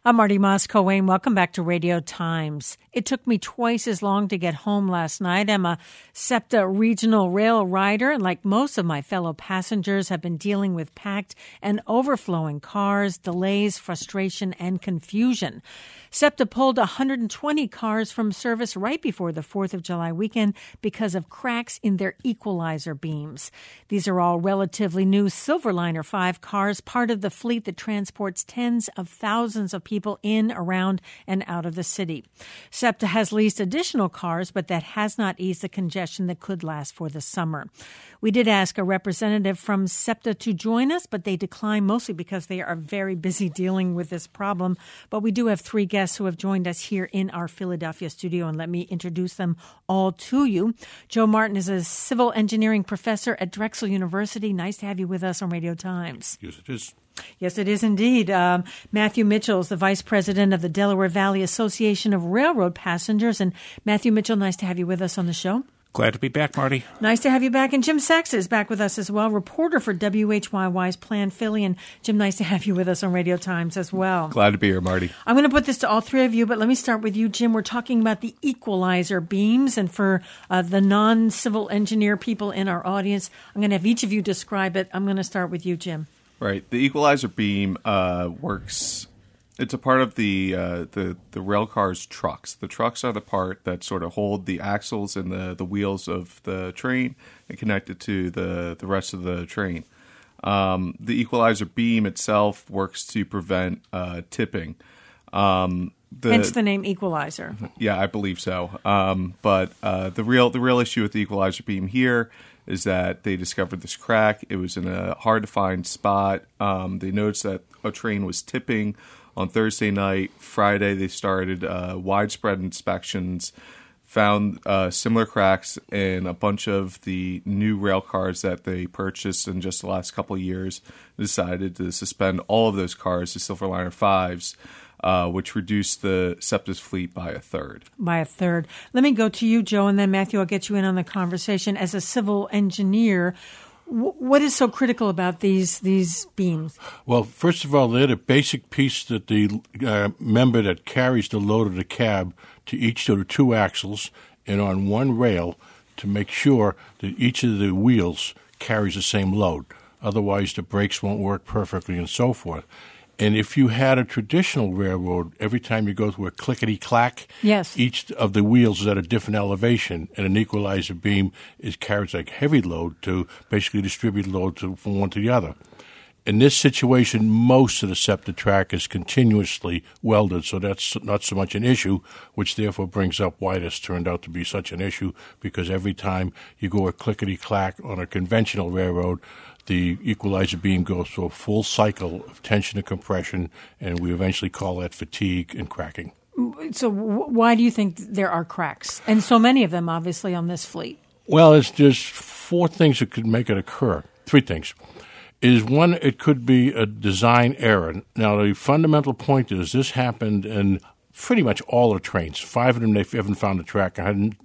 I'm Marty Moss-Coane. Welcome back to Radio Times. It took me twice as long to get home last night. I'm a SEPTA regional rail rider, and like most of my fellow passengers, have been dealing with packed and overflowing cars, delays, frustration, and confusion. SEPTA pulled 120 cars from service right before the 4th of July weekend because of cracks in their equalizer beams. These are all relatively new Silverliner 5 cars, part of the fleet that transports tens of thousands of people in, around, and out of the city. SEPTA has leased additional cars, but that has not eased the congestion that could last for the summer. We did ask a representative from SEPTA to join us, but they declined, mostly because they are very busy dealing with this problem. But we do have 3 guests who have joined us here in our Philadelphia studio, and let me introduce them all to you. Joe Martin is a civil engineering professor at Drexel University. Nice to have you with us on Radio Times. Yes, it is. Yes, it is indeed. Matthew Mitchell is the vice president of the Delaware Valley Association of Railroad Passengers. And Matthew Mitchell, nice to have you with us on the show. Glad to be back, Marty. Nice to have you back. And Jim Sachs is back with us as well, reporter for WHYY's Plan Philly. And Jim, nice to have you with us on Radio Times as well. Glad to be here, Marty. I'm going to put this to all 3 of you, but let me start with you, Jim. We're talking about the equalizer beams. And for the non-civil engineer people in our audience, I'm going to have each of you describe it. I'm going to start with you, Jim. Right. The equalizer beam works. It's a part of the rail car's trucks. The trucks are the part that sort of hold the axles and the wheels of the train and connect it to the rest of the train. The equalizer beam itself works to prevent tipping. Hence the name equalizer. Yeah, I believe so. But the real issue with the equalizer beam here is that they discovered this crack. It was in a hard-to-find spot. They noticed that a train was tipping on Thursday night. Friday, they started widespread inspections, found similar cracks in a bunch of the new rail cars that they purchased in just the last couple of years. Decided to suspend all of those cars, the Silverliner 5s, which reduced the SEPTA's fleet by a third. By a third. Let me go to you, Joe, and then Matthew, I'll get you in on the conversation. As a civil engineer, what is so critical about these beams? Well, first of all, they're the basic piece that the member that carries the load of the cab to each of the 2 axles and on one rail to make sure that each of the wheels carries the same load. Otherwise, the brakes won't work perfectly and so forth. And if you had a traditional railroad, every time you go through a clickety-clack, yes, each of the wheels is at a different elevation, and an equalizer beam carries like heavy load to basically distribute load from one to the other. In this situation, most of the SEPTA track is continuously welded, so that's not so much an issue, which therefore brings up why this turned out to be such an issue, because every time you go a clickety-clack on a conventional railroad, the equalizer beam goes through a full cycle of tension and compression, and we eventually call that fatigue and cracking. So why do you think there are cracks? And so many of them, obviously, on this fleet. Well, there's 4 things that could make it occur. 3 things. One, it could be a design error. Now, the fundamental point is this happened in pretty much all the trains. 5 of them, they haven't found the track.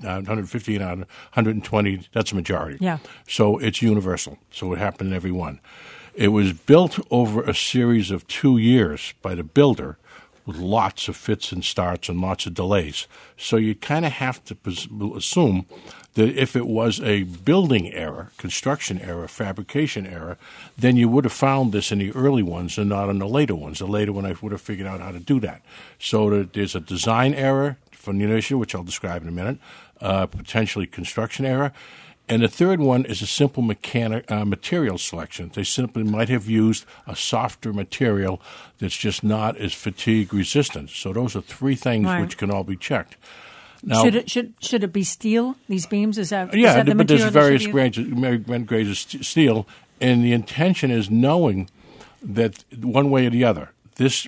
150 and 120, that's a majority. Yeah. So it's universal. So it happened in every one. It was built over a series of 2 years by the builder with lots of fits and starts and lots of delays. So you kind of have to assume that if it was a building error, construction error, fabrication error, then you would have found this in the early ones and not in the later ones. The later one, I would have figured out how to do that. So there's a design error from the issue, which I'll describe in a minute, potentially construction error. And the third one is a simple material selection. They simply might have used a softer material that's just not as fatigue resistant. So those are 3 things which can all be checked. Now, should it be steel? These beams is that the but there's various grades of steel, and the intention is knowing that one way or the other, this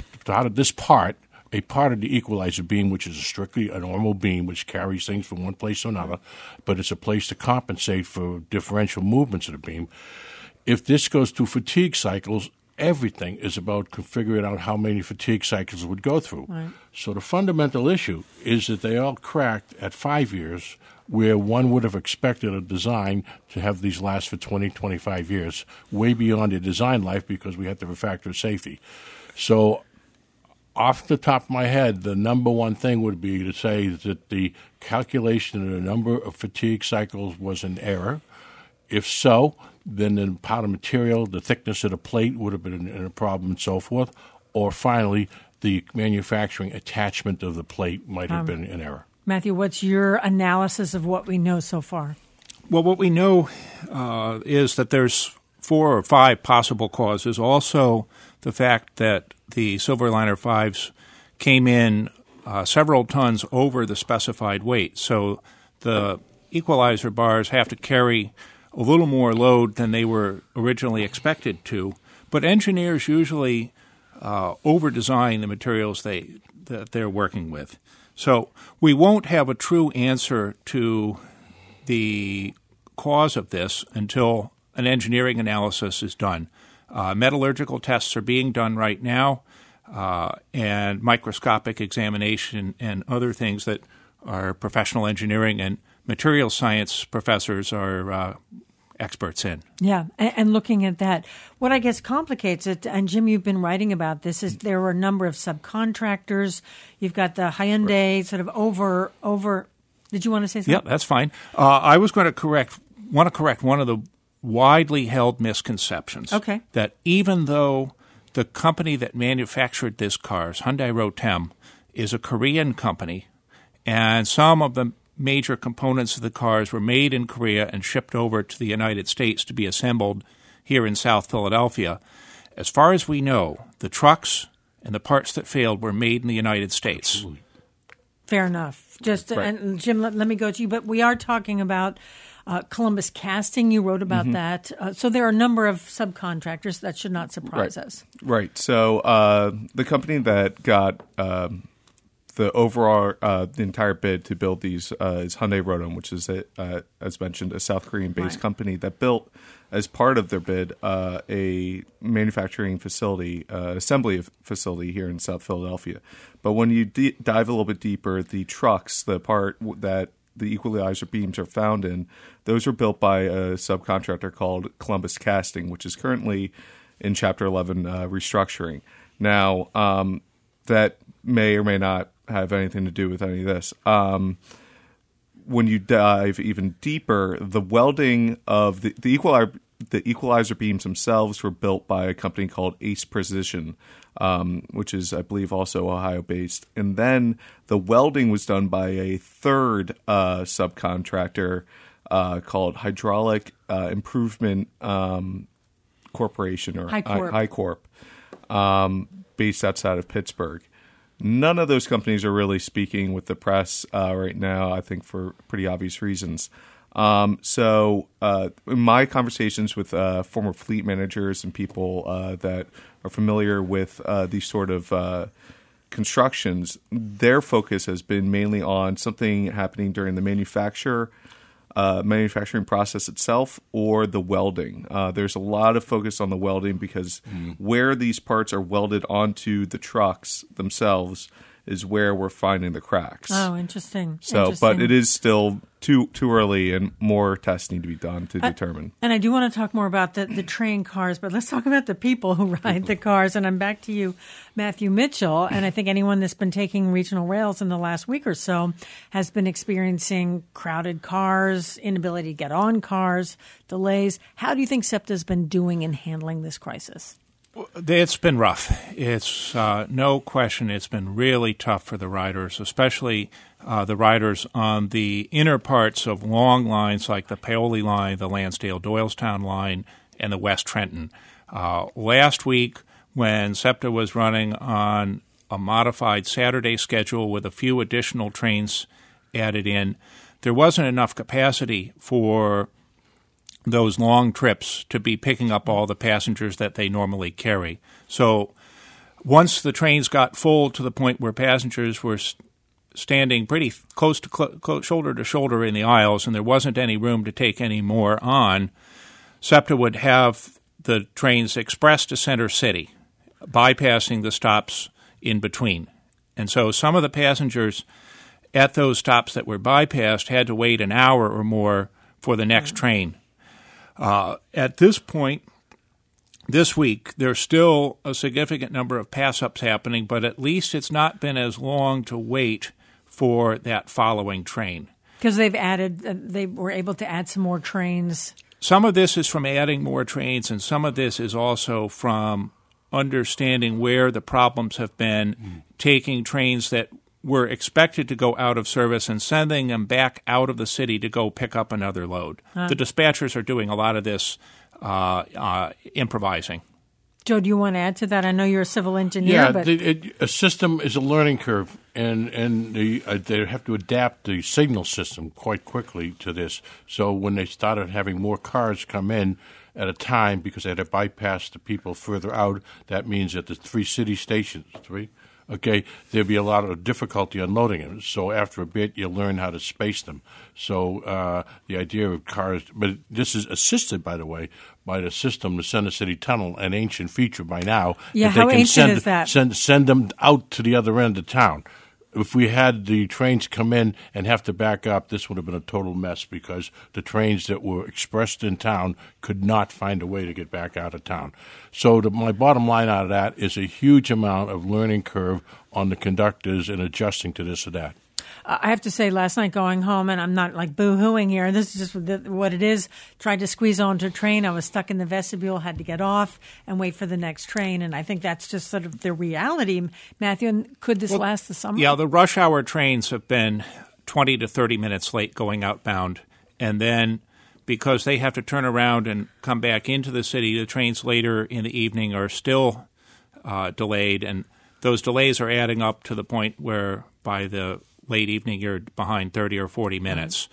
part. A part of the equalizer beam, which is strictly a normal beam, which carries things from one place to another, but it's a place to compensate for differential movements of the beam. If this goes through fatigue cycles, everything is about figuring out how many fatigue cycles it would go through. Right. So the fundamental issue is that they all cracked at 5 years, where one would have expected a design to have these last for 20, 25 years, way beyond their design life because we have to have a factor of safety. So Off the top of my head, the number one thing would be to say that the calculation of the number of fatigue cycles was an error. If so, then the powder material, the thickness of the plate would have been a problem and so forth. Or finally, the manufacturing attachment of the plate might have been an error. Matthew, what's your analysis of what we know so far? Well, what we know is that there's 4 or 5 possible causes. Also, the fact that the Silverliner 5s came in several tons over the specified weight. So the equalizer bars have to carry a little more load than they were originally expected to. But engineers usually over-design the materials that they're working with. So we won't have a true answer to the cause of this until an engineering analysis is done. Metallurgical tests are being done right now, and microscopic examination and other things that our professional engineering and material science professors are experts in. Yeah, and looking at that, what I guess complicates it, and Jim, you've been writing about this, is there were a number of subcontractors. You've got the Hyundai sort of over. Did you want to say something? Yeah, that's fine. I was going to correct one of the widely held misconceptions. Okay. That even though the company that manufactured these cars, Hyundai Rotem, is a Korean company, and some of the major components of the cars were made in Korea and shipped over to the United States to be assembled here in South Philadelphia, as far as we know, the trucks and the parts that failed were made in the United States. Absolutely. Fair enough. Just Right. And Jim, let me go to you. But we are talking about Columbus Casting. You wrote about that. So there are a number of subcontractors. That should not surprise us. Right. So the company that got the overall, the entire bid to build these is Hyundai Rotem, which is, as mentioned, a South Korean-based company that built, as part of their bid, a manufacturing facility, assembly facility here in South Philadelphia. But when you dive a little bit deeper, the trucks, the part that the equalizer beams are found in, those were built by a subcontractor called Columbus Casting, which is currently in Chapter 11 restructuring. Now, that may or may not have anything to do with any of this. When you dive even deeper, the welding of the equalizer beams themselves were built by a company called Ace Precision, which is, I believe, also Ohio-based. And then the welding was done by a third subcontractor called Hydraulic Improvement Corporation, or HiCorp, based outside of Pittsburgh. None of those companies are really speaking with the press right now, I think for pretty obvious reasons. So in my conversations with former fleet managers and people that are familiar with these sort of constructions, their focus has been mainly on something happening during the manufacturing process itself or the welding. There's a lot of focus on the welding because where these parts are welded onto the trucks themselves is where we're finding the cracks. Oh, interesting. So, but it is still too early, and more tests need to be done to determine. And I do want to talk more about the train cars, but let's talk about the people who ride the cars. And I'm back to you, Matthew Mitchell. And I think anyone that's been taking regional rails in the last week or so has been experiencing crowded cars, inability to get on cars, delays. How do you think SEPTA's been doing in handling this crisis? It's been rough. It's no question it's been really tough for the riders, especially the riders on the inner parts of long lines like the Paoli line, the Lansdale-Doylestown line, and the West Trenton. Last week, when SEPTA was running on a modified Saturday schedule with a few additional trains added in, there wasn't enough capacity for those long trips to be picking up all the passengers that they normally carry. So once the trains got full to the point where passengers were standing pretty close to shoulder to shoulder in the aisles and there wasn't any room to take any more on, SEPTA would have the trains express to Center City, bypassing the stops in between. And so some of the passengers at those stops that were bypassed had to wait an hour or more for the next train. At this point, this week, there's still a significant number of pass-ups happening, but at least it's not been as long to wait for that following train. Because they were able to add some more trains. Some of this is from adding more trains, and some of this is also from understanding where the problems have been, taking trains that were expected to go out of service and sending them back out of the city to go pick up another load. The dispatchers are doing a lot of this improvising. Joe, do you want to add to that? I know you're a civil engineer. A system is a learning curve, and they have to adapt the signal system quite quickly to this. So when they started having more cars come in at a time because they had to bypass the people further out, that means that the three city stations, there'd be a lot of difficulty unloading them. So after a bit, you learn how to space them. So the idea of cars, but this is assisted, by the way, by the system, the Center City Tunnel, an ancient feature by now. Yeah, that they how can ancient is that? Send them out to the other end of town. If we had the trains come in and have to back up, this would have been a total mess because the trains that were expressed in town could not find a way to get back out of town. So my bottom line out of that is a huge amount of learning curve on the conductors and adjusting to this or that. I have to say, last night going home, and I'm not like boo-hooing here, this is just what it is, tried to squeeze onto a train. I was stuck in the vestibule, had to get off and wait for the next train, and I think that's just sort of the reality. Matthew, and could this last the summer? Yeah, the rush hour trains have been 20 to 30 minutes late going outbound, and then because they have to turn around and come back into the city, the trains later in the evening are still delayed, and those delays are adding up to the point where by the late evening, you're behind 30 or 40 minutes.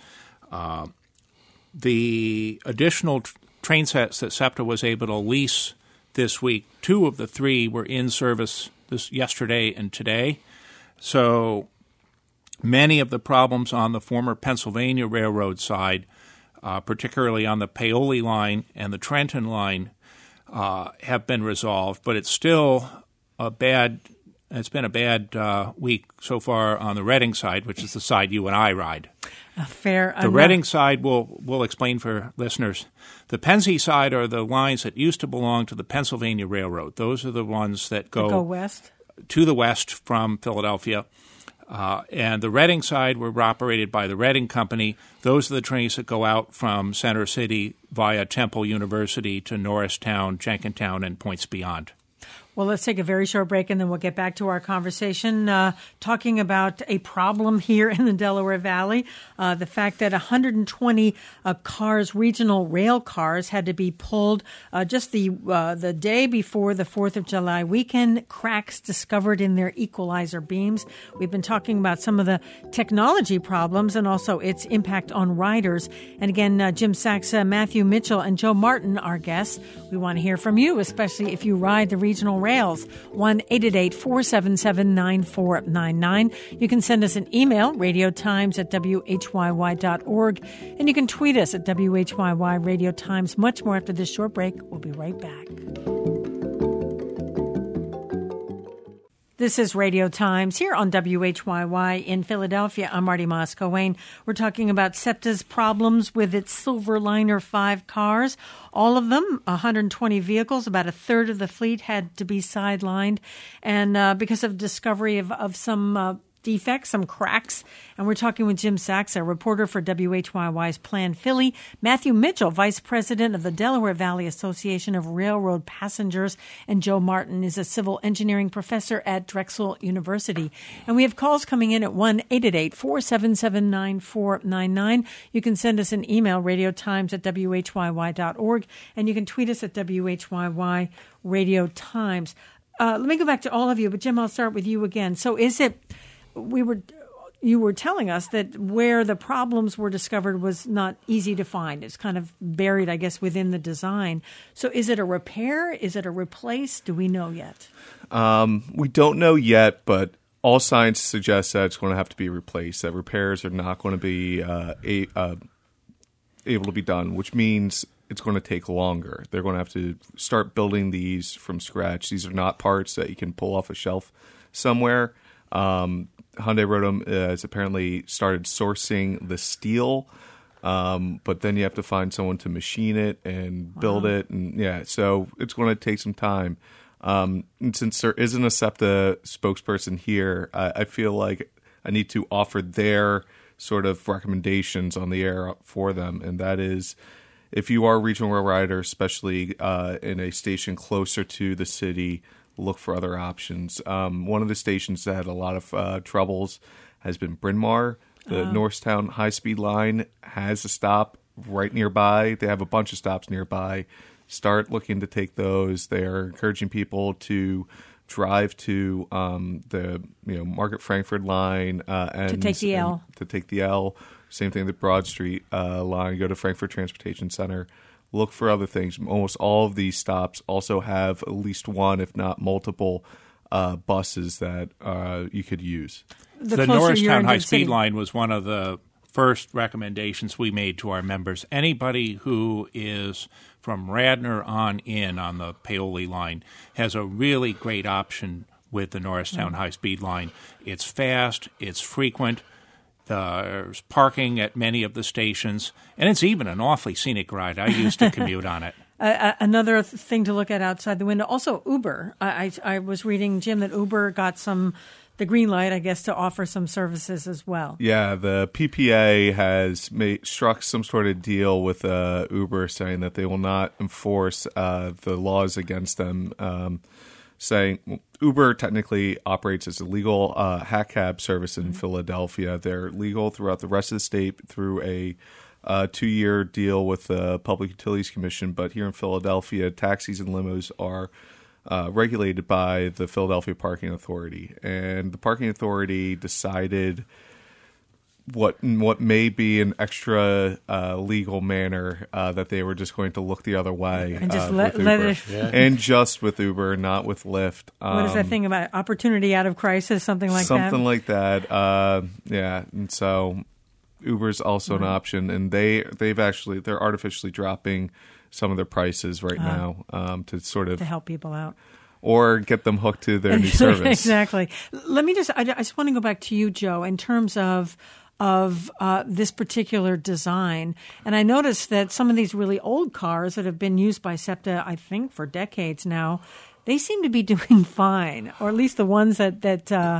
The additional train sets that SEPTA was able to lease this week, 2 of the 3 were in service yesterday and today. So many of the problems on the former Pennsylvania Railroad side, particularly on the Paoli line and the Trenton line, have been resolved, but it's still It's been a bad week so far on the Reading side, which is the side you and I ride. Fair. The Reading side, we'll explain for listeners. The Pennsy side are the lines that used to belong to the Pennsylvania Railroad. Those are the ones that go west to the west from Philadelphia. And the Reading side were operated by the Reading Company. Those are the trains that go out from Center City via Temple University to Norristown, Jenkintown, and points beyond. Well, let's take a very short break, and then we'll get back to our conversation talking about a problem here in the Delaware Valley, the fact that 120 cars, regional rail cars, had to be pulled just the day before the 4th of July weekend, cracks discovered in their equalizer beams. We've been talking about some of the technology problems and also its impact on riders. And again, Jim Sachs, Matthew Mitchell, and Joe Martin, our guests. We want to hear from you, especially if you ride the regional rails. 1-888-477-9499. You can send us an email, radiotimes@whyy.org, and you can tweet us at WHYY Radio Times. Much more after this short break. We'll be right back. This is Radio Times here on WHYY in Philadelphia. I'm Marty Moscow-Wayne. We're talking about SEPTA's problems with its Silverliner 5 cars. All of them, 120 vehicles, about a third of the fleet had to be sidelined. And because of discovery of some defects, some cracks. And we're talking with Jim Sachs, a reporter for WHYY's Plan Philly, Matthew Mitchell, vice president of the Delaware Valley Association of Railroad Passengers, and Joe Martin is a civil engineering professor at Drexel University. And we have calls coming in at 1-888-477-9499. You can send us an email, radiotimes@whyy.org, and you can tweet us at WHYY Radio Times. Let me go back to all of you, but Jim, I'll start with you again. So is it... You were telling us that where the problems were discovered was not easy to find. It's kind of buried, I guess, within the design. So is it a repair? Is it a replace? Do we know yet? We don't know yet, but all signs suggest that it's going to have to be replaced, that repairs are not going to be able to be done, which means it's going to take longer. They're going to have to start building these from scratch. These are not parts that you can pull off a shelf somewhere. Hyundai Rotem has apparently started sourcing the steel But then you have to find someone to machine it and build it, and so it's going to take some time. And since there isn't a SEPTA spokesperson here, I feel like I need to offer their sort of recommendations on the air for them, and that is, if you are a regional rail rider, especially in a station closer to the city, look for other options. One of the stations that had a lot of troubles has been Bryn Mawr. The Norristown high-speed line has a stop right nearby. They have a bunch of stops nearby. Start looking to take those. They are encouraging people to drive to the Market Frankford line and to take the L. To take the L. Same thing, the Broad Street line. Go to Frankfurt Transportation Center. Look for other things. Almost all of these stops also have at least one, if not multiple, buses that you could use. The Norristown high-speed line was one of the first recommendations we made to our members. Anybody who is from Radnor on in on the Paoli line has a really great option with the Norristown high-speed line. It's fast, it's frequent, there's parking at many of the stations, and it's even an awfully scenic ride. I used to commute on it. Another thing to look at outside the window, also Uber. I was reading, Jim, that Uber got the green light, I guess, to offer some services as well. Yeah, the PPA has struck some sort of deal with Uber, saying that they will not enforce the laws against them, saying Uber technically operates as a legal hack cab service in Philadelphia. They're legal throughout the rest of the state through a 2-year deal with the Public Utilities Commission, but here in Philadelphia, taxis and limos are regulated by the Philadelphia Parking Authority, and the Parking Authority decided what may be an extra legal manner that they were just going to look the other way and just with let Uber. it, and just with Uber, not with Lyft. What is that thing about opportunity out of crisis? Something like that. Something like that. And so Uber's also an option, and they're artificially dropping some of their prices right now to sort of to help people out or get them hooked to their new service. Exactly. I just want to go back to you, Joe, in terms of this particular design. And I noticed that some of these really old cars that have been used by SEPTA, I think, for decades now, they seem to be doing fine, or at least the ones that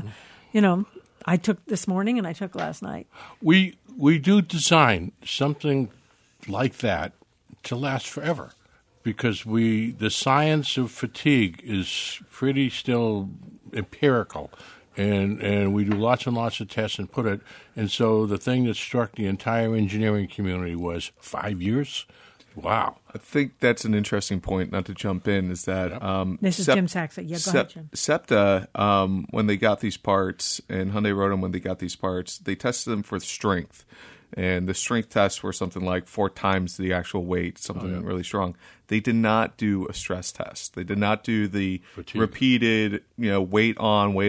I took this morning and I took last night. We do design something like that to last forever, because the science of fatigue is pretty still empirical, and we do lots and lots of tests and and so the thing that struck the entire engineering community was 5 years. Wow. I think that's an interesting point, not to jump in, is that this is Jim Saxon. Yeah, go ahead, Jim. SEPTA, when they got these parts, and Hyundai Rotem, when they got these parts, they tested them for strength. And the strength tests were something like 4 times the actual weight, something really strong. They did not do a stress test. They did not do the repeated, weight on, weight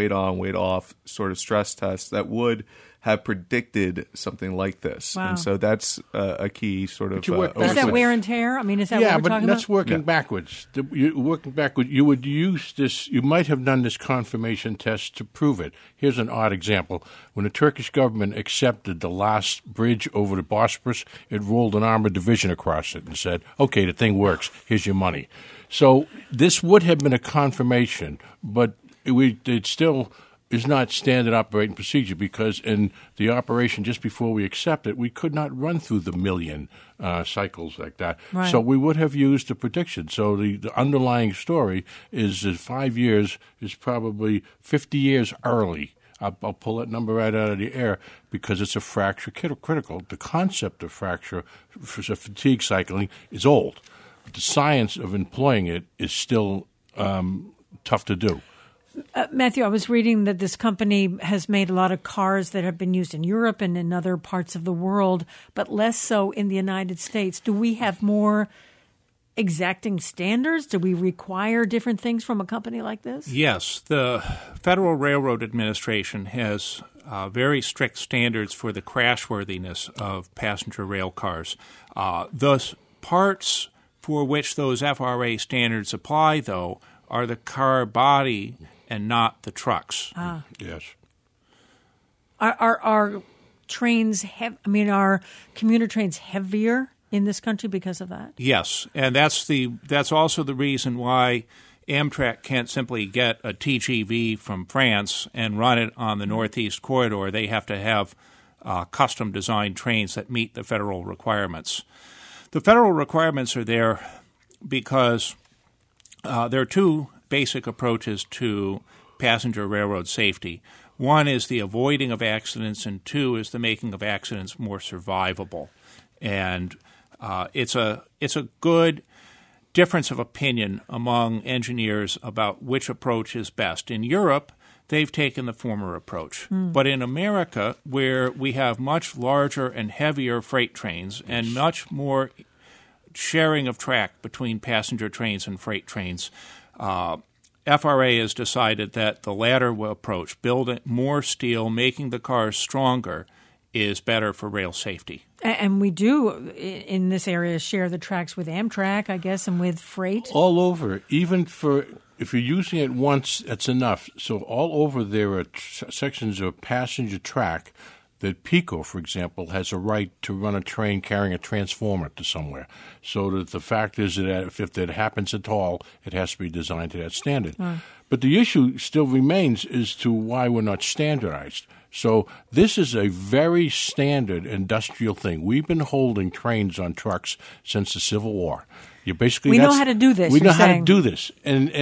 off sort of stress test that would have predicted something like this. Wow. And so that's a key sort of... is that wear and tear? I mean, is that what we're talking about? Yeah, but that's working backwards. Working backwards, you would use this... You might have done this confirmation test to prove it. Here's an odd example. When the Turkish government accepted the last bridge over the Bosphorus, it rolled an armored division across it and said, okay, the thing works. Here's your money. So this would have been a confirmation, but it still... is not standard operating procedure, because in the operation just before we accept it, we could not run through the million cycles like that. Right. So we would have used a prediction. So the underlying story is that 5 years is probably 50 years early. I'll pull that number right out of the air because it's a fracture critical. The concept of fracture for fatigue cycling is old, but the science of employing it is still tough to do. Matthew, I was reading that this company has made a lot of cars that have been used in Europe and in other parts of the world, but less so in the United States. Do we have more exacting standards? Do we require different things from a company like this? Yes. The Federal Railroad Administration has very strict standards for the crashworthiness of passenger rail cars. Those parts for which those FRA standards apply, though, are the car body and not the trucks. Yes. Are trains are commuter trains heavier in this country because of that? Yes, and that's also the reason why Amtrak can't simply get a TGV from France and run it on the Northeast Corridor. They have to have custom-designed trains that meet the federal requirements. The federal requirements are there because there are two basic approaches to passenger railroad safety. One is the avoiding of accidents, and two is the making of accidents more survivable. And it's a good difference of opinion among engineers about which approach is best. In Europe, they've taken the former approach. But in America, where we have much larger and heavier freight trains and much more sharing of track between passenger trains and freight trains, FRA has decided that the latter approach, building more steel, making the cars stronger, is better for rail safety. And we do, in this area, share the tracks with Amtrak, I guess, and with freight. All over. Even if you're using it once, that's enough. So all over there are sections of passenger track that PECO, for example, has a right to run a train carrying a transformer to somewhere. So that the fact is that if that happens at all, it has to be designed to that standard. But the issue still remains as to why we're not standardized. So this is a very standard industrial thing. We've been holding trains on trucks since the Civil War. We know how to do this. We know how to do this,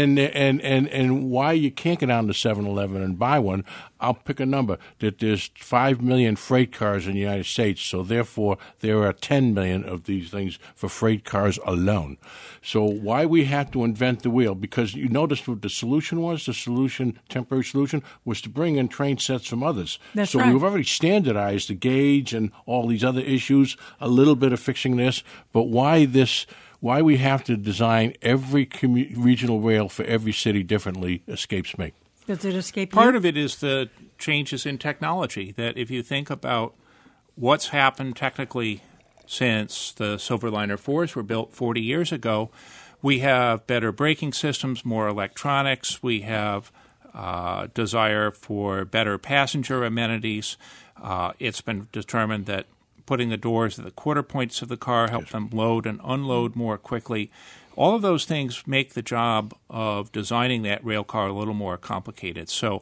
and why you can't get down to 7-Eleven and buy one. I'll pick a number that there's 5 million freight cars in the United States, so therefore there are 10 million of these things for freight cars alone. So why we have to invent the wheel? Because you noticed what the solution was. The temporary solution, was to bring in train sets from others. That's so right. we've already standardized the gauge and all these other issues. A little bit of fixing this, but why we have to design every regional rail for every city differently escapes me. Does it escape Part you? of it is the changes in technology, that if you think about what's happened technically since the Silverliner 4s were built 40 years ago, we have better braking systems, more electronics, we have desire for better passenger amenities. It's been determined that putting the doors at the quarter points of the car help them load and unload more quickly. All of those things make the job of designing that rail car a little more complicated. So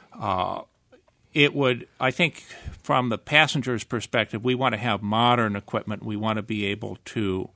it would, I think, from the passenger's perspective, we want to have modern equipment. We want to be able to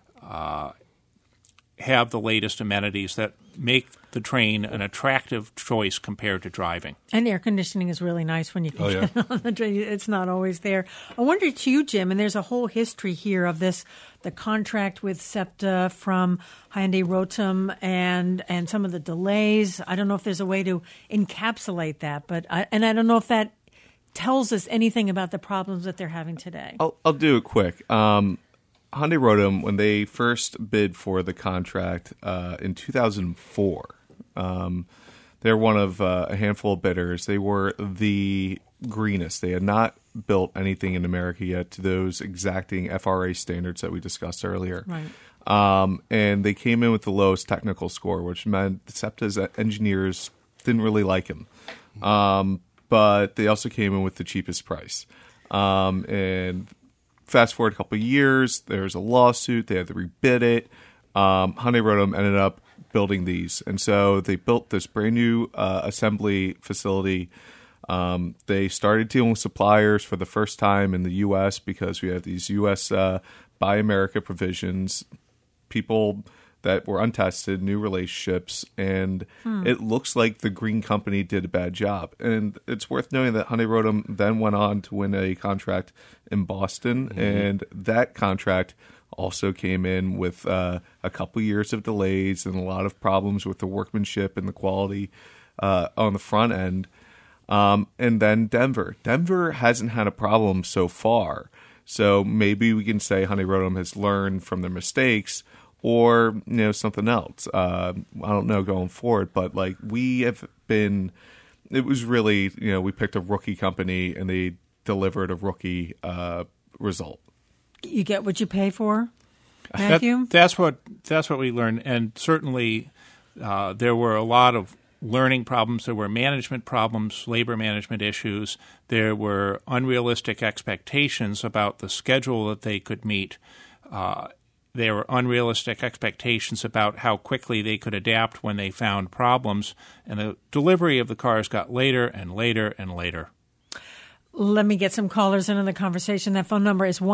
have the latest amenities that make the train an attractive choice compared to driving. And air conditioning is really nice when you can get on the train. It's not always there. I wonder to you, Jim, and there's a whole history here of this, the contract with SEPTA from Hyundai Rotem and some of the delays. I don't know if there's a way to encapsulate that, but I don't know if that tells us anything about the problems that they're having today. I'll do it quick. Hyundai Rotem, when they first bid for the contract in 2004, they're one of a handful of bidders. They were the greenest. They had not built anything in America yet to those exacting FRA standards that we discussed earlier. Right. And they came in with the lowest technical score, which meant SEPTA's engineers didn't really like him. But they also came in with the cheapest price. And fast forward a couple of years, there's a lawsuit. They had to rebid it. Hyundai Rotem ended up building these. And so they built this brand new assembly facility. They started dealing with suppliers for the first time in the U.S. because we have these U.S. Buy America provisions, people that were untested, new relationships, and it looks like the Green Company did a bad job. And it's worth noting that Hyundai Rotem then went on to win a contract in Boston, and that contract also came in with a couple years of delays and a lot of problems with the workmanship and the quality on the front end. And then Denver. Denver hasn't had a problem so far. So maybe we can say Hyundai Rotem has learned from their mistakes, or something else. I don't know going forward, but we have been. It was really we picked a rookie company and they delivered a rookie result. You get what you pay for, Matthew. That's what we learned, and certainly there were a lot of learning problems. There were management problems, labor management issues. There were unrealistic expectations about the schedule that they could meet. There were unrealistic expectations about how quickly they could adapt when they found problems. And the delivery of the cars got later and later and later. Let me get some callers into the conversation. That phone number is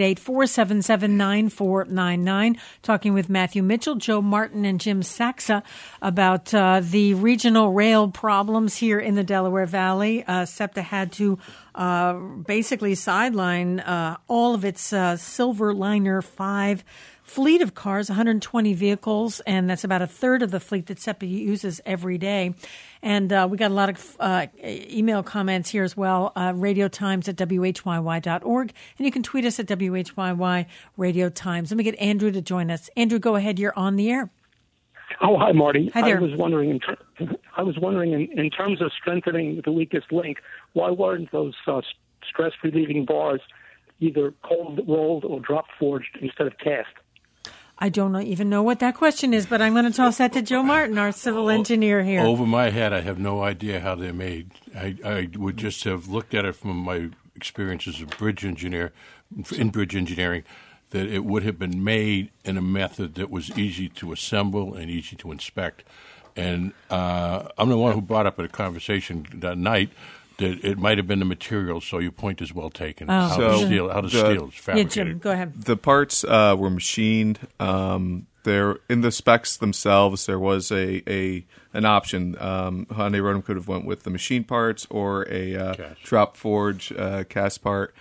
1-888-477-9499. Talking with Matthew Mitchell, Joe Martin, and Jim Saxa about the regional rail problems here in the Delaware Valley. SEPTA had to basically sideline all of its Silverliner 5 fleet of cars, 120 vehicles, and that's about a third of the fleet that SEPTA uses every day. And we got a lot of email comments here as well, radiotimes@whyy.org, and you can tweet us at WHYY Radio Times. Let me get Andrew to join us. Andrew, go ahead. You're on the air. Oh, hi, Marty. Hi there. I was wondering in terms of strengthening the weakest link, why weren't those stress-relieving bars either cold rolled or drop forged instead of cast? I don't even know what that question is, but I'm going to toss that to Joe Martin, our civil engineer here. Over my head, I have no idea how they're made. I would just have looked at it from my experience as a bridge engineer, in bridge engineering, that it would have been made in a method that was easy to assemble and easy to inspect. And I'm the one who brought up at a conversation that night that it might have been the material, so your point is well taken. How the steel is fabricated. Yeah, Jim, go ahead. The parts were machined. They're in the specs themselves. There was an option. Hyundai Rotem could have went with the machine parts or a drop forge cast part.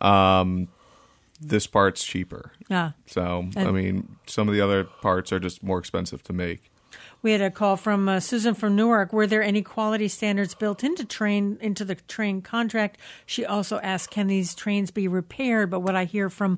This part's cheaper. So I mean, some of the other parts are just more expensive to make. We had a call from Susan from Newark. Were there any quality standards built into the train contract? She also asked, can these trains be repaired? But what I hear from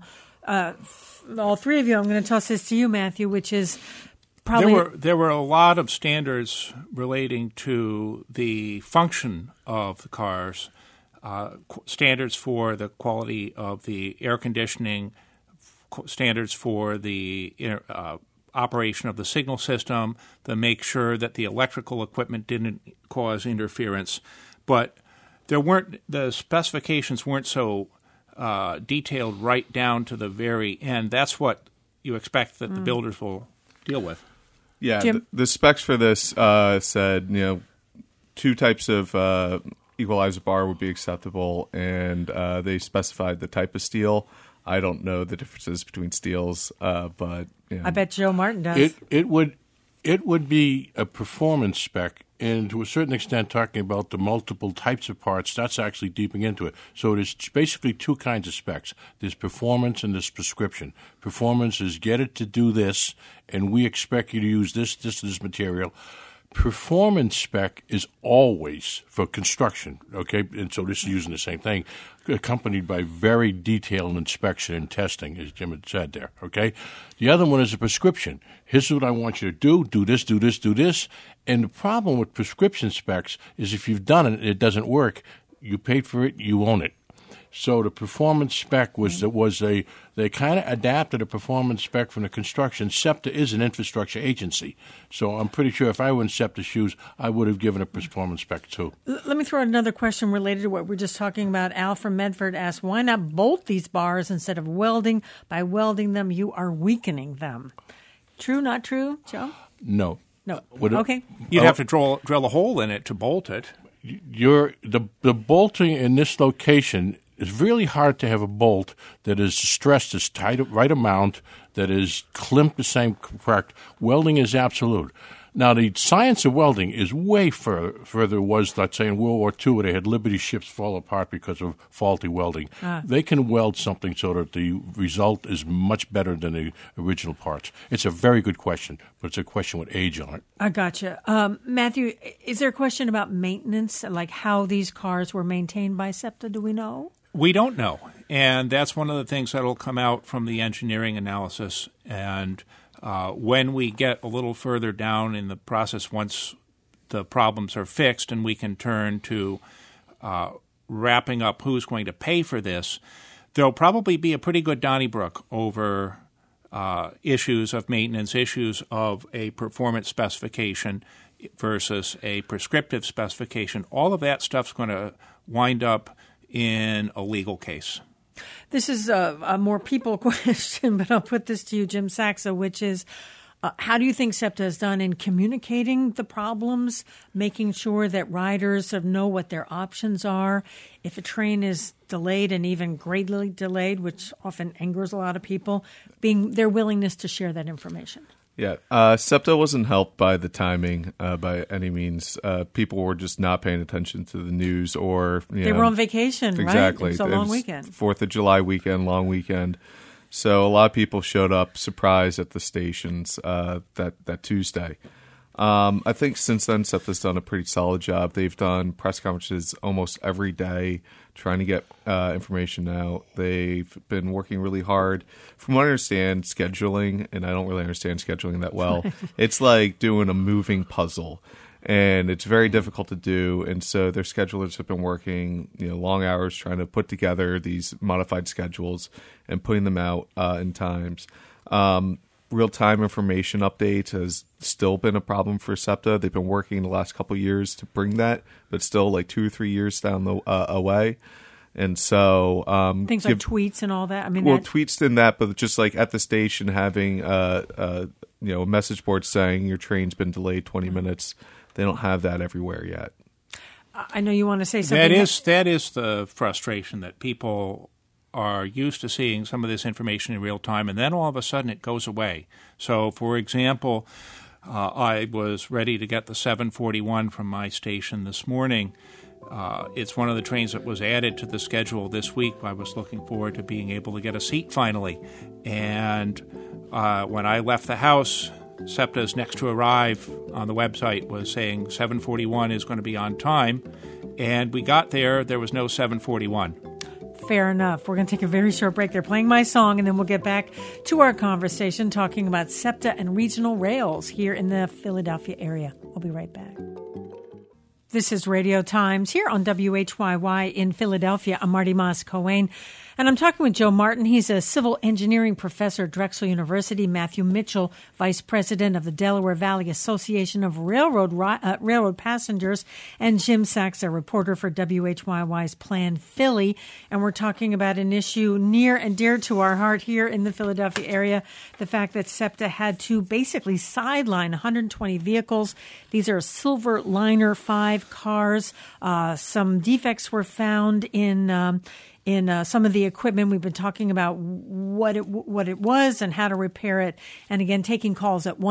all three of you, I'm going to toss this to you, Matthew, which is probably... There were a lot of standards relating to the function of the cars, standards for the quality of the air conditioning, standards for the operation of the signal system, to make sure that the electrical equipment didn't cause interference. But the specifications weren't so detailed right down to the very end. That's what you expect that the builders will deal with. Yeah, the specs for this said, 2 types of equalizer bar would be acceptable, and they specified the type of steel. I don't know the differences between steels, but I bet Joe Martin does. It would be a performance spec, and to a certain extent, talking about the multiple types of parts, that's actually deeping into it. So there's basically 2 kinds of specs. There's performance and there's prescription. Performance is get it to do this, and we expect you to use this material. Performance spec is always for construction, okay? And so this is using the same thing, accompanied by very detailed inspection and testing, as Jim had said there, okay? The other one is a prescription. Here's what I want you to do this, do this, do this. And the problem with prescription specs is if you've done it and it doesn't work, you paid for it, you own it. So the performance spec they kind of adapted a performance spec from the construction. SEPTA is an infrastructure agency. So I'm pretty sure if I were in SEPTA's shoes, I would have given a performance spec too. Let me throw out another question related to what we're just talking about. Al from Medford asked, why not bolt these bars instead of welding? By welding them, you are weakening them. True, not true, Joe? No. Okay. You'd have to drill a hole in it to bolt it. The bolting in this location, it's really hard to have a bolt that is stressed as tight, right amount, that is clamped the same correct. Welding is absolute. Now, the science of welding is way further was, let's say, in World War II, where they had Liberty ships fall apart because of faulty welding. They can weld something so that the result is much better than the original parts. It's a very good question, but it's a question with age on it. I gotcha. Matthew, is there a question about maintenance, like how these cars were maintained by SEPTA? Do we know? We don't know, and that's one of the things that will come out from the engineering analysis. And when we get a little further down in the process, once the problems are fixed and we can turn to wrapping up who's going to pay for this, there'll probably be a pretty good Donnybrook over issues of maintenance, issues of a performance specification, versus a prescriptive specification, all of that stuff's going to wind up in a legal case. This is a more people question, but I'll put this to you, Jim Saxa, which is, how do you think SEPTA has done in communicating the problems, making sure that riders know what their options are? If a train is delayed and even greatly delayed, which often angers a lot of people, their willingness to share that information. Yeah, SEPTA wasn't helped by the timing by any means. People were just not paying attention to the news, or they were on vacation, exactly. Right? It was a long weekend. 4th of July weekend, long weekend. So a lot of people showed up surprised at the stations that Tuesday. I think since then, SEPTA's done a pretty solid job. They've done press conferences almost every day trying to get information out. They've been working really hard. From what I understand, scheduling, and I don't really understand scheduling that well, it's like doing a moving puzzle. And it's very difficult to do, and so their schedulers have been working, long hours trying to put together these modified schedules and putting them out in times. Real-time information updates has still been a problem for SEPTA. They've been working the last couple of years to bring that, but still like 2 or 3 years down the away. And so things like tweets and all that. I mean, tweets and that, but just like at the station having a message board saying your train's been delayed 20 minutes. They don't have that everywhere yet. I know you want to say something. That is the frustration, that people are used to seeing some of this information in real time, and then all of a sudden it goes away. So, for example, I was ready to get the 741 from my station this morning. It's one of the trains that was added to the schedule this week. I was looking forward to being able to get a seat finally. And when I left the house, SEPTA's next to arrive on the website was saying 741 is going to be on time. And we got there was no 741. Fair enough. We're going to take a very short break. They're playing my song, and then we'll get back to our conversation talking about SEPTA and regional rails here in the Philadelphia area. We'll be right back. This is Radio Times here on WHYY in Philadelphia. I'm Marty Moss-Coane, and I'm talking with Joe Martin. He's a civil engineering professor at Drexel University. Matthew Mitchell, vice president of the Delaware Valley Association of Railroad Passengers, and Jim Saxa, reporter for WHYY's Plan Philly. And we're talking about an issue near and dear to our heart here in the Philadelphia area, the fact that SEPTA had to basically sideline 120 vehicles. These are Silver Liner 5 cars. Some defects were found in some of the equipment. We've been talking about what it was and how to repair it. And again, taking calls at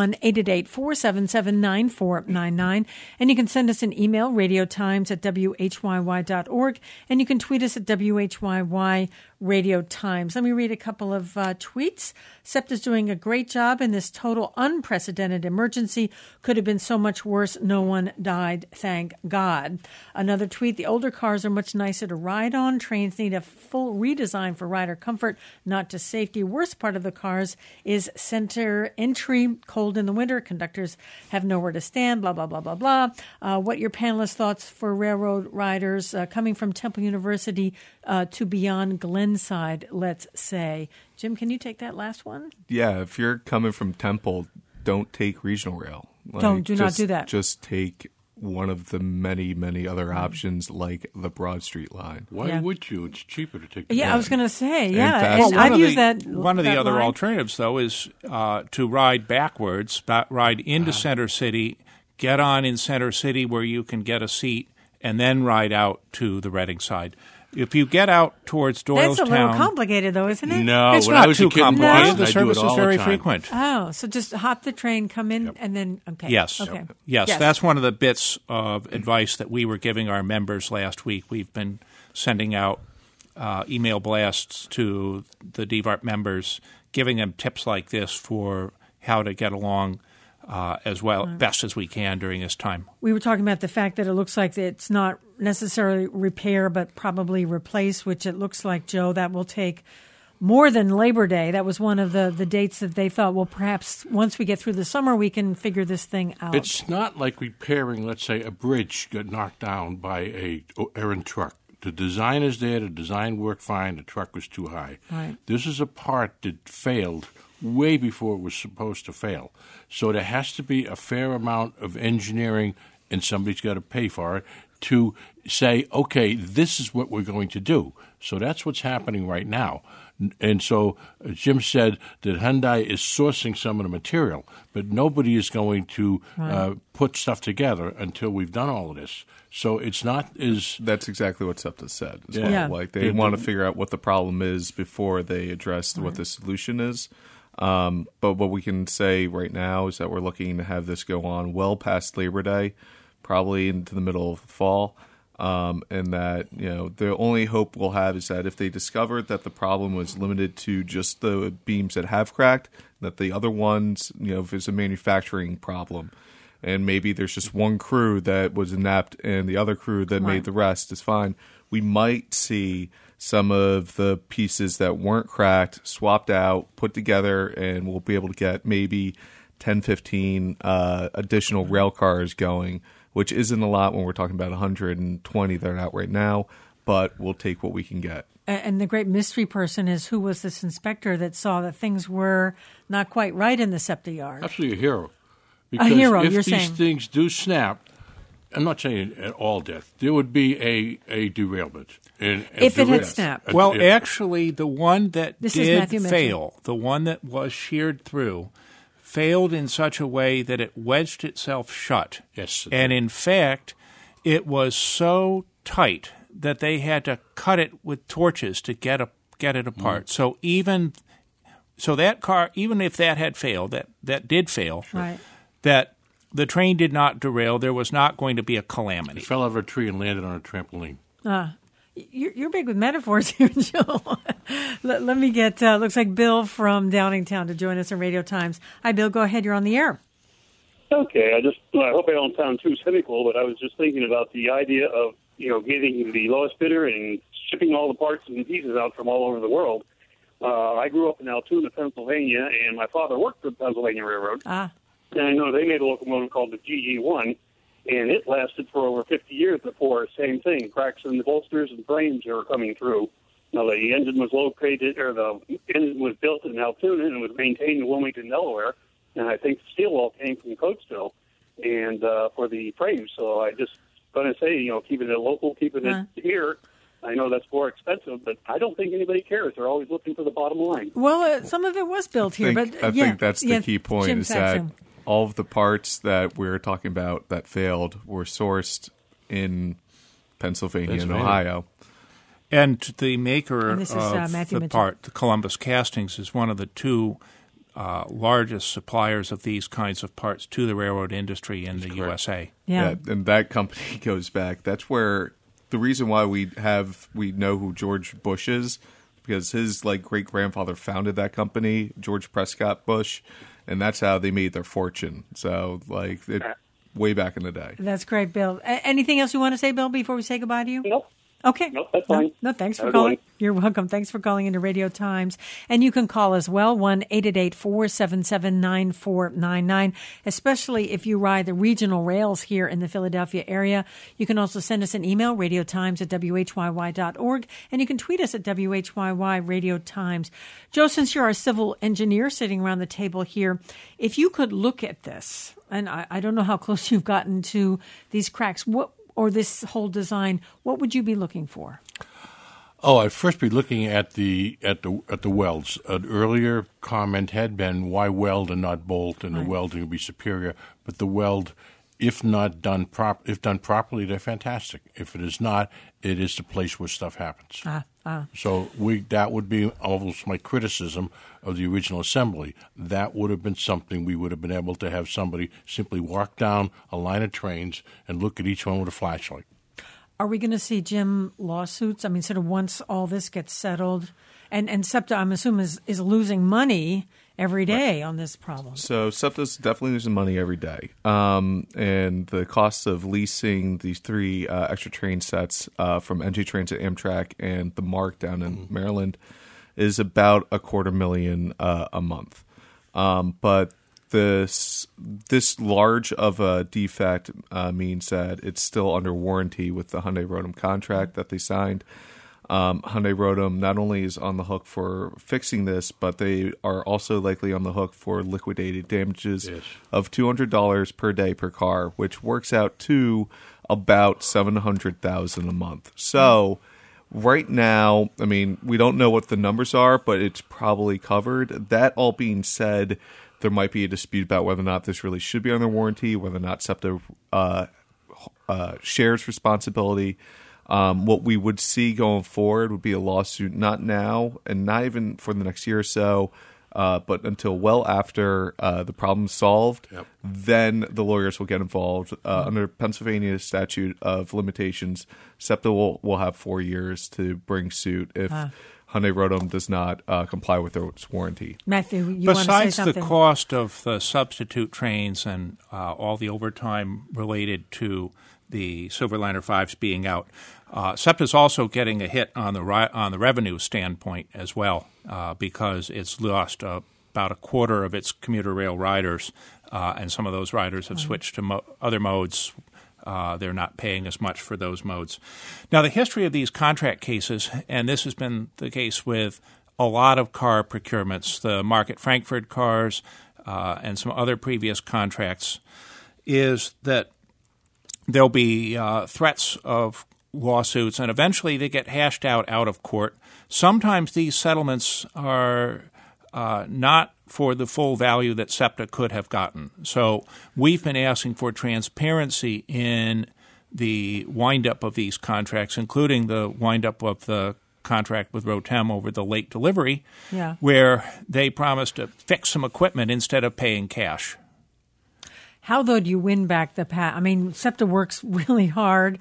1-888-477-9499. And you can send us an email, radiotimes@whyy.org. And you can tweet us at WHYY Radio Times. Let me read a couple of tweets. SEPTA's doing a great job in this total unprecedented emergency. Could have been so much worse. No one died, thank God. Another tweet, the older cars are much nicer to ride on. Trains need a full redesign for rider comfort, not just safety. Worst part of the cars is center entry, cold in the winter. Conductors have nowhere to stand, blah, blah, blah, blah, blah. What your panelists' thoughts for railroad riders coming from Temple University to beyond Glenside, let's say. Jim, can you take that last one? Yeah, if you're coming from Temple, don't take regional rail. Do not do that. Just take one of the many, many other options like the Broad Street line. Why would you? It's cheaper to take the I was going to say, yeah. Well, I've used that. One of the other line. alternatives, though, is to ride backwards, ride into Center City, get on in Center City where you can get a seat, and then ride out to the Reading side. If you get out towards Doylestown... That's a little complicated, though, isn't it? No, it's when not I was too a kid in complicated. Boston, The I do service it is all very the time. frequent. Oh, so just hop the train, come in, and then, okay. Yes. Okay. Yes, that's one of the bits of advice that we were giving our members last week. We've been sending out email blasts to the DVARP members, giving them tips like this for how to get along as well, best as we can during this time. We were talking about the fact that it looks like it's not necessarily repair, but probably replace, which it looks like, Joe, that will take more than Labor Day. That was one of the dates that they thought, well, perhaps once we get through the summer, we can figure this thing out. It's not like repairing, let's say, a bridge got knocked down by a errant truck. The design is there. The design worked fine. The truck was too high. Right. This is a part that failed way before it was supposed to fail. So there has to be a fair amount of engineering, and somebody's got to pay for it, to say, okay, this is what we're going to do. So that's what's happening right now. And so Jim said that Hyundai is sourcing some of the material, but nobody is going to put stuff together until we've done all of this. So it's not as... That's exactly what SEPTA said as Yeah. well. Yeah. Like they want to figure out what the problem is before they address what the solution is. But what we can say right now is that we're looking to have this go on well past Labor Day, probably into the middle of the fall. And that, the only hope we'll have is that if they discovered that the problem was limited to just the beams that have cracked, that the other ones, if it's a manufacturing problem, and maybe there's just one crew that was inept and the other crew that made the rest is fine, we might see some of the pieces that weren't cracked swapped out, put together, and we'll be able to get maybe 10, 15 additional rail cars going, which isn't a lot when we're talking about 120 that are out right now, but we'll take what we can get. And the great mystery person is, who was this inspector that saw that things were not quite right in the SEPTA yard? Absolutely a hero. Because hero, if you're these saying. things do snap, I'm not saying at all death, there would be a derailment. If it had snapped. Well, actually, the one that This is did Matthew fail, the one that was sheared through, failed in such a way that it wedged itself shut. Yes. And in fact, it was so tight that they had to cut it with torches to get it apart. So that car, even if that had failed, that did fail, Right. that the train did not derail, there was not going to be a calamity. It fell over a tree and landed on a trampoline. You're big with metaphors here, Joe. Let me get, looks like Bill from Downingtown to join us in Radio Times. Hi, Bill. Go ahead. You're on the air. Okay. I hope I don't sound too cynical, but I was just thinking about the idea of, getting the lowest bidder and shipping all the parts and pieces out from all over the world. I grew up in Altoona, Pennsylvania, and my father worked for the Pennsylvania Railroad. And I know they made a locomotive called the GG1, and it lasted for over 50 years before, same thing, cracks in the bolsters and frames were coming through. Now, the engine was located, or the engine was built in Altoona and was maintained in Wilmington, Delaware, and I think the steel wall came from Coatesville and for the frames. So I just going to say, keeping it local, keeping it here. I know that's more expensive, but I don't think anybody cares. They're always looking for the bottom line. Well, some of it was built here, I think that's the key point, Jim is Saxon. that all of the parts that we're talking about that failed were sourced in Pennsylvania and Ohio. And the maker And this is, of Matthew the Mitchell. part, the Columbus Castings, is one of the two largest suppliers of these kinds of parts to the railroad industry in the USA. Yeah. And that company goes back. That's where the reason why we know who George Bush is, because his great grandfather founded that company, George Prescott Bush, and that's how they made their fortune. So way back in the day. That's great, Bill. Anything else you want to say, Bill, before we say goodbye to you? Nope. Okay. Nope, that's fine. No, thanks for Have a good calling. one. You're welcome. Thanks for calling into Radio Times. And you can call as well, 1-888-477-9499, especially if you ride the regional rails here in the Philadelphia area. You can also send us an email, radiotimes@whyy.org, and you can tweet us at WHYY Radio Times. Joe, since you're our civil engineer sitting around the table here, if you could look at this, and I don't know how close you've gotten to these cracks, or this whole design, what would you be looking for? Oh, I'd first be looking at the welds. An earlier comment had been, why weld and not bolt, and the welding would be superior. But the weld, if done properly, they're fantastic. If it is not, it is the place where stuff happens. So that would be almost my criticism of the original assembly. That would have been something we would have been able to have somebody simply walk down a line of trains and look at each one with a flashlight. Are we going to see, Jim, lawsuits? I mean, sort of once all this gets settled, and SEPTA, I'm assuming, is losing money every day on this problem. So SEPTA's definitely losing money every day. And the cost of leasing these 3 extra train sets from NJ Transit, Amtrak, and the MARC down in Maryland is about $250,000 a month. But this large of a defect means that it's still under warranty with the Hyundai Rotem contract that they signed. Hyundai Rotem not only is on the hook for fixing this, but they are also likely on the hook for liquidated damages of $200 per day per car, which works out to about $700,000 a month. So right now, I mean, we don't know what the numbers are, but it's probably covered. That all being said, there might be a dispute about whether or not this really should be under warranty, whether or not SEPTA shares responsibility. What we would see going forward would be a lawsuit, not now and not even for the next year or so, but until well after the problem's solved. Yep. Then the lawyers will get involved. Under Pennsylvania statute of limitations, SEPTA will have 4 years to bring suit if Hyundai Rotem does not comply with its warranty. Matthew, you Besides want to say something? The cost of the substitute trains and all the overtime related to the Silverliner 5s being out, SEPTA's also getting a hit on the revenue standpoint as well because it's lost about a quarter of its commuter rail riders, and some of those riders have switched to other modes. They're not paying as much for those modes. Now, the history of these contract cases, and this has been the case with a lot of car procurements, the Market Frankfurt cars and some other previous contracts, is that there'll be threats of lawsuits, and eventually they get hashed out of court. Sometimes these settlements are not for the full value that SEPTA could have gotten. So we've been asking for transparency in the windup of these contracts, including the windup of the contract with Rotem over the late delivery, where they promised to fix some equipment instead of paying cash. How, though, do you win back the past? I mean, SEPTA works really hard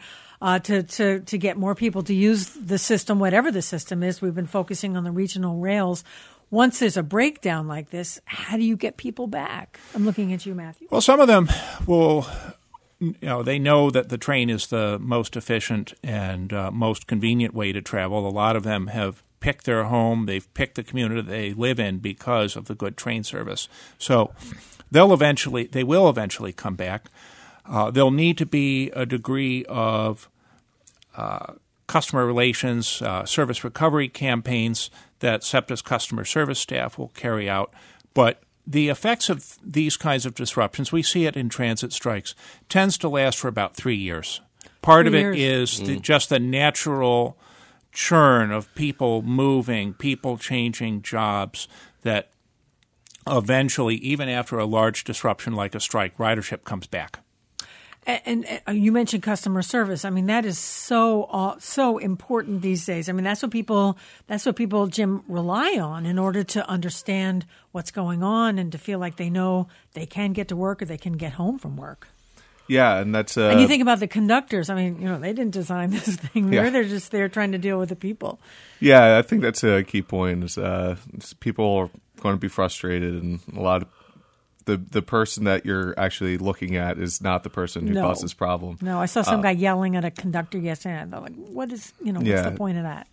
to get more people to use the system, whatever the system is. We've been focusing on the regional rails. Once there's a breakdown like this, how do you get people back? I'm looking at you, Matthew. Well, some of them will, they know that the train is the most efficient and most convenient way to travel. A lot of them have picked their home. They've picked the community they live in because of the good train service. So they will eventually come back. There'll need to be a degree of customer relations, service recovery campaigns that SEPTA's customer service staff will carry out. But the effects of these kinds of disruptions, we see it in transit strikes, tends to last for about 3 years. Part of it is just the natural churn of people moving, people changing jobs that eventually, even after a large disruption like a strike, ridership comes back. And you mentioned customer service. I mean, that is so important these days. I mean, that's what people, Jim, rely on in order to understand what's going on and to feel like they know they can get to work or they can get home from work. Yeah, and that's and you think about the conductors. I mean, they didn't design this thing. They're just there trying to deal with the people. Yeah, I think that's a key point. Is people are going to be frustrated, and a lot of the person that you're actually looking at is not the person who caused this problem. No, I saw some guy yelling at a conductor yesterday. I thought, like, what's the point of that?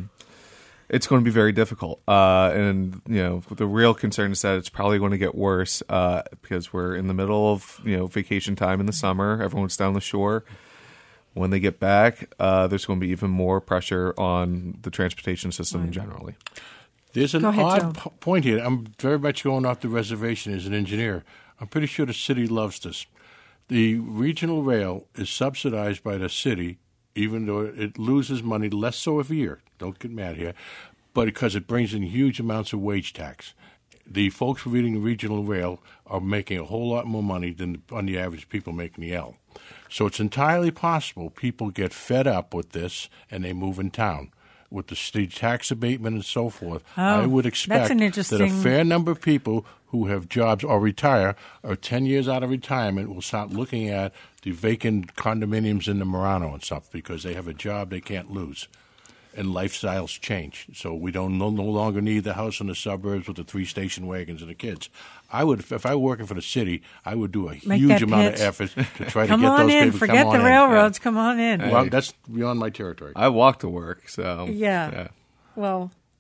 It's going to be very difficult. And, the real concern is that it's probably going to get worse because we're in the middle of, vacation time in the summer. Everyone's down the shore. When they get back, there's going to be even more pressure on the transportation system generally. There's an odd point here. I'm very much going off the reservation as an engineer. I'm pretty sure the city loves this. The regional rail is subsidized by the city, even though it loses money, less so every year. Don't get mad here. But because it brings in huge amounts of wage tax. The folks reading the regional rail are making a whole lot more money than on the average people making the L. So it's entirely possible people get fed up with this and they move in town. With the state tax abatement and so forth, I would expect that a fair number of people who have jobs or retire or 10 years out of retirement will start looking at the vacant condominiums in the Murano and stuff because they have a job they can't lose. And lifestyles change. So we no longer need the house in the suburbs with the 3 station wagons and the kids. I would, if I were working for the city, I would do a huge amount of effort to try to get those people to come on in. Forget the railroads. Come on in. Well, that's beyond my territory. I walk to work, so yeah. Well,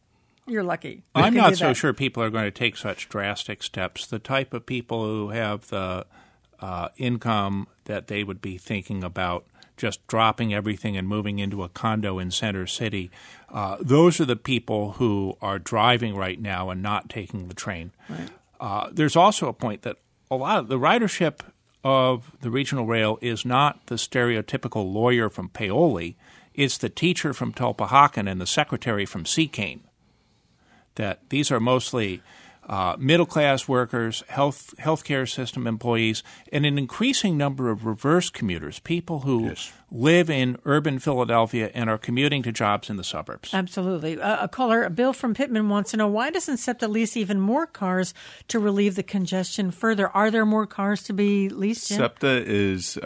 You're lucky. I'm not so sure people are going to take such drastic steps. The type of people who have the income that they would be thinking about just dropping everything and moving into a condo in Center City, those are the people who are driving right now and not taking the train. Right. There's also a point that a lot of the ridership of the regional rail is not the stereotypical lawyer from Paoli. It's the teacher from Tulpehocken and the secretary from Seacane. That these are mostly middle-class workers, healthcare system employees, and an increasing number of reverse commuters, people who live in urban Philadelphia and are commuting to jobs in the suburbs. Absolutely. A caller, Bill from Pittman, wants to know, why doesn't SEPTA lease even more cars to relieve the congestion further? Are there more cars to be leased, Jim? SEPTA is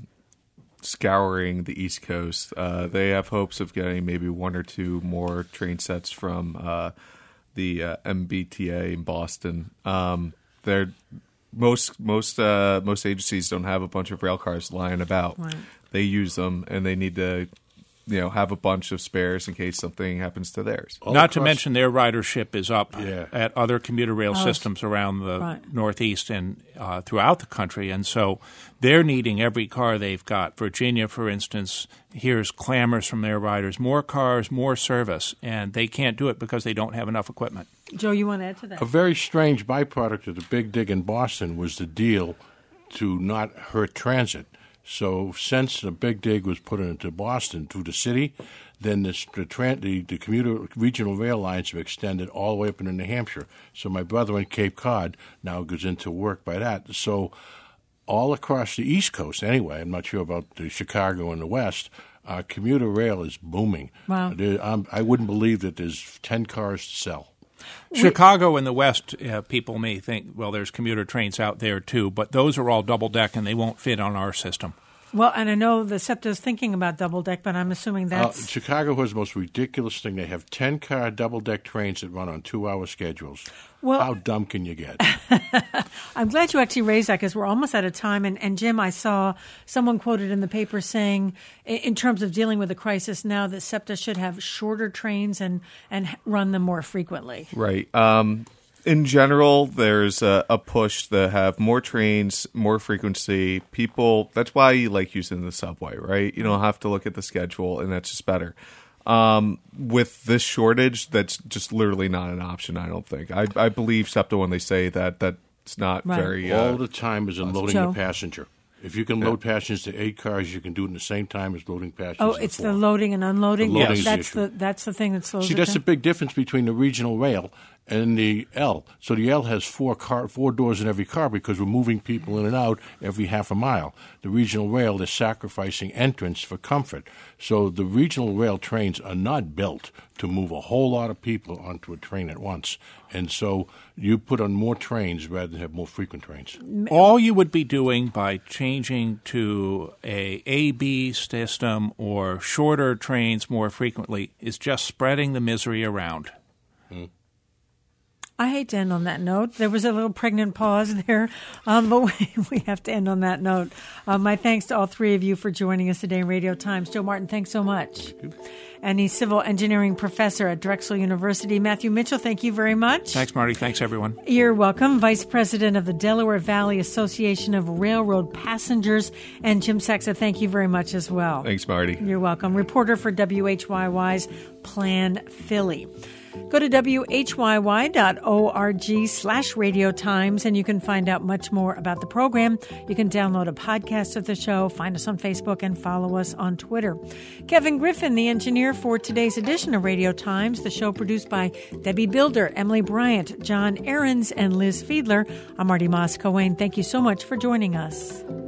scouring the East Coast. They have hopes of getting maybe one or two more train sets from the MBTA in Boston. They're most agencies don't have a bunch of rail cars lying about. Right. They use them, and they need to, have a bunch of spares in case something happens to theirs. Not to mention their ridership is up at other commuter rail systems around the Northeast and throughout the country, and so they're needing every car they've got. Virginia, for instance, hears clamors from their riders, more cars, more service, and they can't do it because they don't have enough equipment. Joe, you want to add to that? A very strange byproduct of the Big Dig in Boston was the deal to not hurt transit. So since the Big Dig was put into Boston through the city, then the commuter regional rail lines have extended all the way up into New Hampshire. So my brother in Cape Cod now goes into work by that. So all across the East Coast, anyway, I'm not sure about the Chicago and the West, commuter rail is booming. Wow. I wouldn't believe that there's 10 cars to sell. Chicago and the West, people may think, well, there's commuter trains out there too, but those are all double-deck and they won't fit on our system. Well, and I know the SEPTA is thinking about double-deck, but I'm assuming that's... Chicago has the most ridiculous thing. They have 10-car double-deck trains that run on 2-hour schedules. Well, how dumb can you get? I'm glad you actually raised that because we're almost out of time. And Jim, I saw someone quoted in the paper saying, in terms of dealing with the crisis now, that SEPTA should have shorter trains and run them more frequently. Right. In general, there's a push to have more trains, more frequency. People, that's why you like using the subway, right? You don't have to look at the schedule, and that's just better. With this shortage, that's just literally not an option, I don't think. I believe SEPTA when they say that that's not very... All the time is unloading the passenger. If you can load passengers to 8 cars, you can do it in the same time as loading passengers. Oh, it's the loading and unloading? The loading That's the thing that slows it down. See, that's the big difference between the regional rail and the L. So the L has 4 doors in every car because we're moving people in and out every half a mile. The regional rail is sacrificing entrance for comfort. So the regional rail trains are not built to move a whole lot of people onto a train at once. And so you put on more trains rather than have more frequent trains. All you would be doing by changing to a AB system or shorter trains more frequently is just spreading the misery around. I hate to end on that note. There was a little pregnant pause there, but we have to end on that note. My thanks to all three of you for joining us today in Radio Times. Joe Martin, thanks so much. Thank you. And he's civil engineering professor at Drexel University. Matthew Mitchell, thank you very much. Thanks, Marty. Thanks, everyone. You're welcome. Vice President of the Delaware Valley Association of Railroad Passengers. And Jim Saxa, thank you very much as well. Thanks, Marty. You're welcome. Reporter for WHYY's Plan Philly. Go to whyy.org/Radio Times, and you can find out much more about the program. You can download a podcast of the show, find us on Facebook, and follow us on Twitter. Kevin Griffin, the engineer for today's edition of Radio Times, the show produced by Debbie Builder, Emily Bryant, John Ahrens, and Liz Fiedler. I'm Marty Moss-Coane. Thank you so much for joining us.